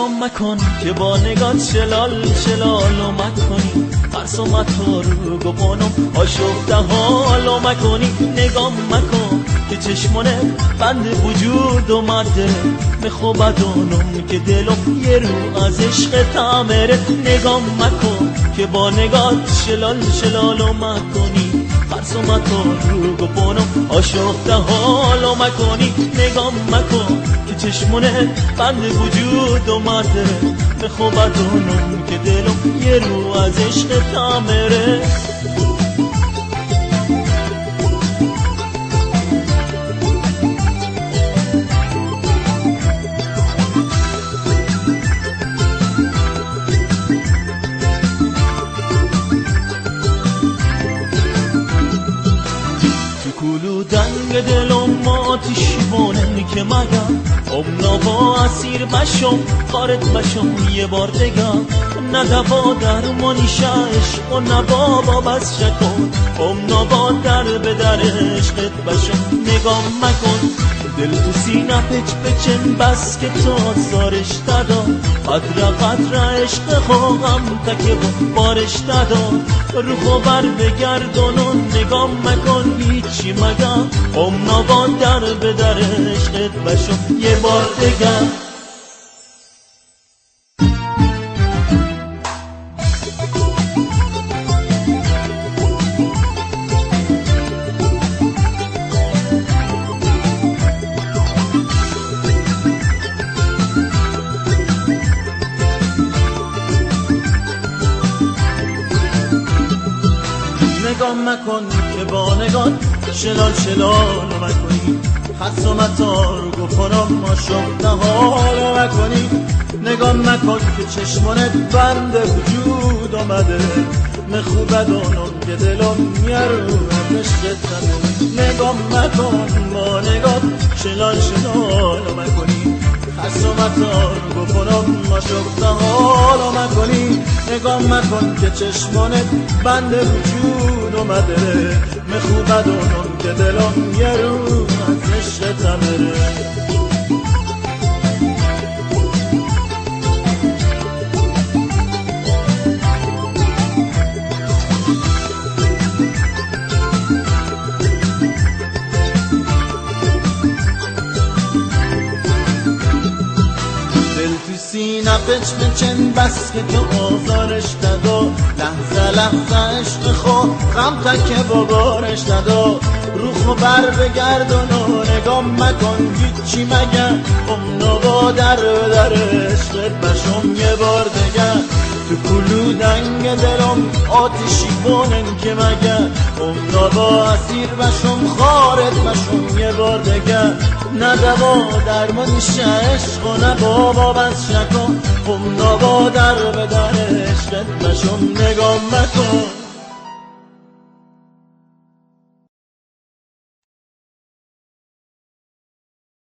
نگام مکن که با نگات شلال شلالو مکنی قرص و مطار گپانم آشفته حالو مکنی نگام مکن که چشمونه بند وجود اومده میخوابدونم که دلم یه رو از عشق تعمره نگام مکن که با نگات شلال شلالو مکنی قرص و مطار گپانم آشفته حالو مکنی نگام مکن که چشمونه بند وجود اومده میخوابدونم که دلم یه رو از عشق تعمره دنگ دلم آتیش بانه که مگم نوا اسیر بشم خارج بشم یه بار دگه نه دوا درمانیش عشق و نه بابا بس شکن نوا در به در عشقت بشم نگام مکن دل تو سینه پچ پچن بس که تو زارش دادا قدر قدر عشق خواهم تکه بارش دادا روحو بر بگردون نگام مکن هیچی مگم نوا در به در عشقت بشم یه بار دگه نگام مکن که با نگات شلال شلال مکنی حس و مطار گفنم ما شبته حال مکنی نگام مکن که چشمانت بند وجود آمده مخوبدانم که دلم میارو عشقت نگام مکن با نگات شلال شلال مکنی حس و مطار گفنم ما شبته حال مکنی نگام مکن که چشمانت بند وجود اومده مخوبدانم که دلم یه رو از عشقت بره سینه پچ پچن بس که تو آزارش دادا لحظه لحظه عشق خو غم تکه بابارش دادا روحو بر بگردون و نگام مکن هیچی مگه نوا در در عشقت بشم یه بار دگه تو کلو دنگ دلم آتیشی بونن که مگه نوا اسیر بشم خارت بشم یه بار دگه نه دوا درمانیش عشق و نه بابا بس شکن نوا در به در عشقت بشم نگام مکن